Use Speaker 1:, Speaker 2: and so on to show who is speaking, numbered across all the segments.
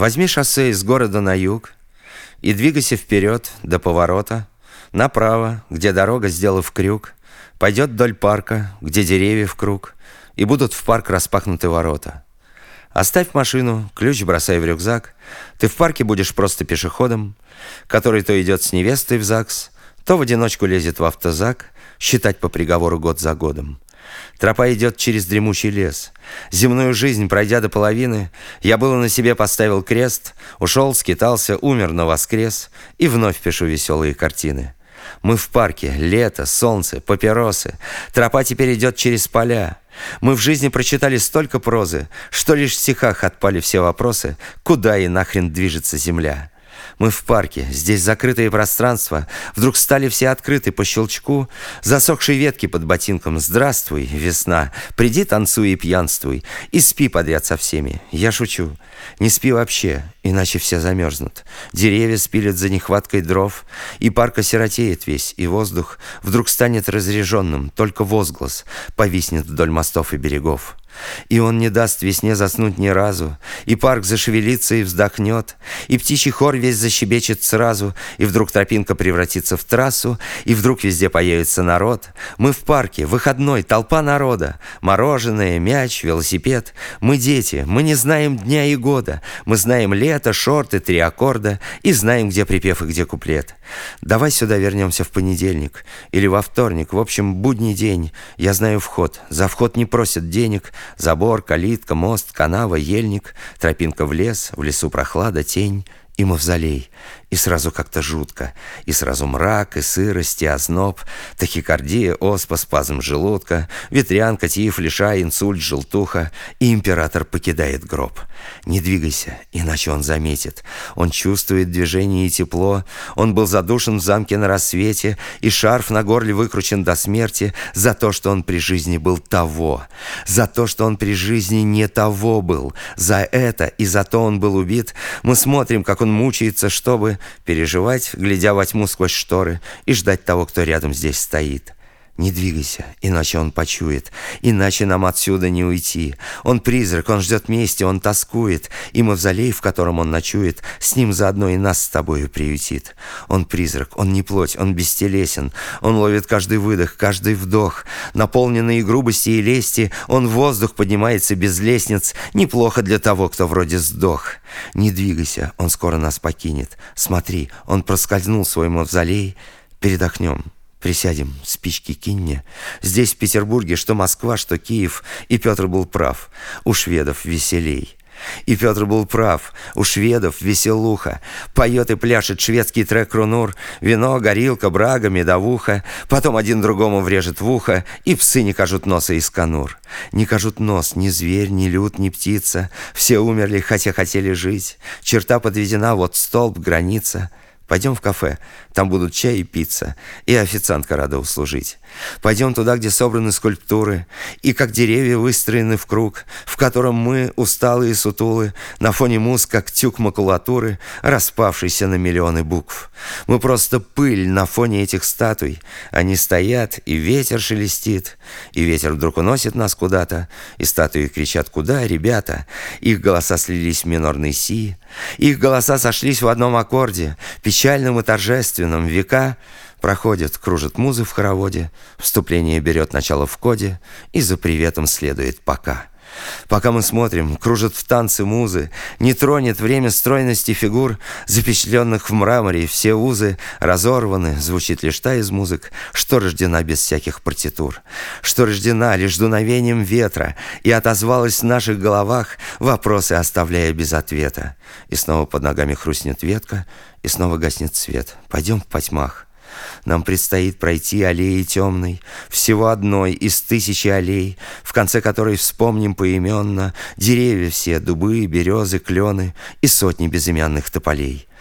Speaker 1: Возьми шоссе из города на юг и двигайся вперед до поворота, направо, где дорога, сделав крюк, пойдет вдоль парка, где деревья в круг, и будут в парк распахнуты ворота. Оставь машину, ключ бросай в рюкзак. Ты в парке будешь просто пешеходом, который то идет с невестой в ЗАГС, то в одиночку лезет в автозак, считать по приговору год за годом. Тропа идет через дремучий лес. Земную жизнь пройдя до половины, я было на себе поставил крест, ушел, скитался, умер, но воскрес, и вновь пишу веселые картины. Мы в парке, лето, солнце, папиросы. Тропа теперь идет через поля. Мы в жизни прочитали столько прозы, что лишь в стихах отпали все вопросы, куда и нахрен движется земля. Мы в парке, здесь закрытые пространства вдруг стали все открыты по щелчку, засохшие ветки под ботинком. Здравствуй, весна, приди, танцуй и пьянствуй, и спи подряд со всеми. Я шучу, не спи вообще, иначе все замерзнут. Деревья спилят за нехваткой дров, и парк осиротеет весь, и воздух вдруг станет разреженным, только возглас повиснет вдоль мостов и берегов. И он не даст весне заснуть ни разу, и парк зашевелится и вздохнет, и птичий хор весь защебечет сразу, и вдруг тропинка превратится в трассу, и вдруг везде появится народ. Мы в парке, выходной, толпа народа, мороженое, мяч, велосипед. Мы дети, мы не знаем дня и года, мы знаем лето, шорты, 3 аккорда, и знаем, где припев и где куплет. Давай сюда вернемся в понедельник или во вторник, в общем, будний день. Я знаю вход, за вход не просят денег. Забор, калитка, мост, канава, ельник, тропинка в лес, в лесу прохлада, тень и мавзолей. И сразу как-то жутко, и сразу мрак, и сырость, и озноб, тахикардия, оспа, спазм желудка, ветрянка, тиф, лишай, инсульт, желтуха, и император покидает гроб. Не двигайся, иначе он заметит. Он чувствует движение и тепло. Он был задушен в замке на рассвете, и шарф на горле выкручен до смерти за то, что он при жизни был того, за то, что он при жизни не того был. За это и за то он был убит. Мы смотрим, как он мучается, чтобы переживать, глядя во тьму сквозь шторы, и ждать того, кто рядом здесь стоит. Не двигайся, иначе он почует, иначе нам отсюда не уйти. Он призрак, он ждет мести, он тоскует, и мавзолей, в котором он ночует, с ним заодно и нас с тобою приютит. Он призрак, он не плоть, он бестелесен, он ловит каждый выдох, каждый вдох. Наполненный грубости и лести, он в воздух поднимается без лестниц, неплохо для того, кто вроде сдох. Не двигайся, он скоро нас покинет. Смотри, он проскользнул в свой мавзолей. Передохнем. Присядем, спички кинь мне. Здесь, в Петербурге, что Москва, что Киев. И Петр был прав, у шведов веселей. И Петр был прав, у шведов веселуха. Поет и пляшет шведский трек Рунур. Вино, горилка, брага, медовуха. Потом один другому врежет в ухо, и псы не кажут носа из конур. Не кажут нос ни зверь, ни люд, ни птица. Все умерли, хотя хотели жить. Черта подведена, вот столб, граница. Пойдем в кафе, там будут чай и пицца, и официантка рада услужить. Пойдем туда, где собраны скульптуры, и как деревья выстроены в круг, в котором мы, усталые сутулы, на фоне муз, как тюк макулатуры, распавшийся на миллионы букв. Мы просто пыль на фоне этих статуй. Они стоят, и ветер шелестит, и ветер вдруг уносит нас куда-то, и статуи кричат: «Куда, ребята?» Их голоса слились в минорный си, их голоса сошлись в одном аккорде, печальном и торжественном. Века проходят, кружат музы в хороводе, вступление берет начало в коде, и за приветом следует «пока». Пока мы смотрим, кружат в танце музы, не тронет время стройности фигур, запечатленных в мраморе, все узы разорваны, звучит лишь та из музык, что рождена без всяких партитур, что рождена лишь дуновением ветра и отозвалась в наших головах, вопросы оставляя без ответа. И снова под ногами хрустнет ветка, и снова гаснет свет. Пойдем в потьмах. Нам предстоит пройти аллеей темной, всего одной из 1000 аллей, в конце которой вспомним поименно деревья все, дубы, березы, клены и сотни безымянных тополей.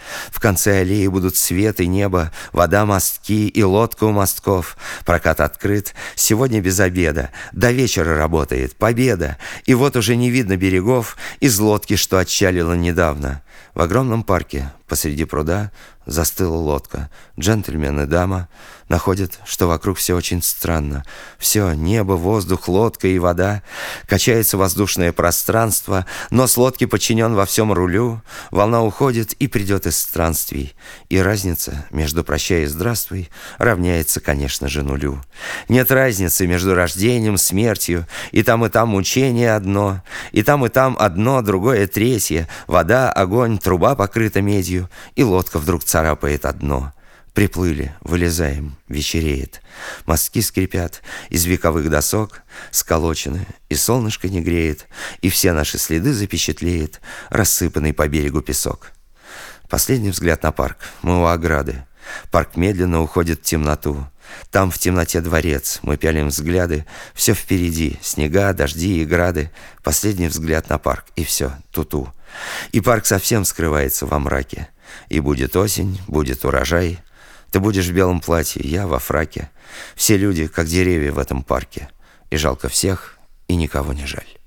Speaker 1: В конце аллеи будут свет и небо, вода, мостки и лодка у мостков. Прокат открыт, сегодня без обеда, до вечера работает, победа. И вот уже не видно берегов из лодки, что отчалила недавно. В огромном парке посреди пруда застыла лодка. Джентльмен и дама находят, что вокруг все очень странно. Все — небо, воздух, лодка и вода. Качается воздушное пространство, но с лодки подчинен во всем рулю. Волна уходит и придет из странствий. И разница между «прощай» и «здравствуй» равняется, конечно же, нулю. Нет разницы между рождением, смертью. И там мучение одно. И там одно, другое, третье. Вода, огонь, труба покрыта медью. И лодка вдруг царапает одно. Приплыли, вылезаем, вечереет. Мостки скрипят, из вековых досок сколочены, и солнышко не греет, и все наши следы запечатлеет рассыпанный по берегу песок. Последний взгляд на парк. Мы у ограды. Парк медленно уходит в темноту. Там в темноте дворец. Мы пялим взгляды. Все впереди. Снега, дожди и грады. Последний взгляд на парк. И все. Ту-ту. И парк совсем скрывается во мраке. И будет осень, будет урожай. Ты будешь в белом платье, я во фраке. Все люди, как деревья в этом парке. И жалко всех, и никого не жаль.